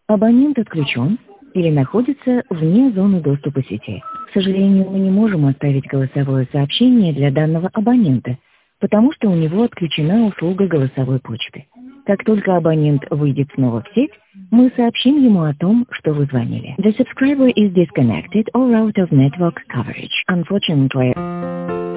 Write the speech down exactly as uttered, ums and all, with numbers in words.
Абонент отключен или находится вне зоны доступа сети. К сожалению, мы не можем оставить голосовое сообщение для данного абонента, потому что у него отключена услуга голосовой почты. Как только абонент выйдет снова в сеть, мы сообщим ему о том, что вы звонили. The subscriber is disconnected or out of network coverage. Unfortunately...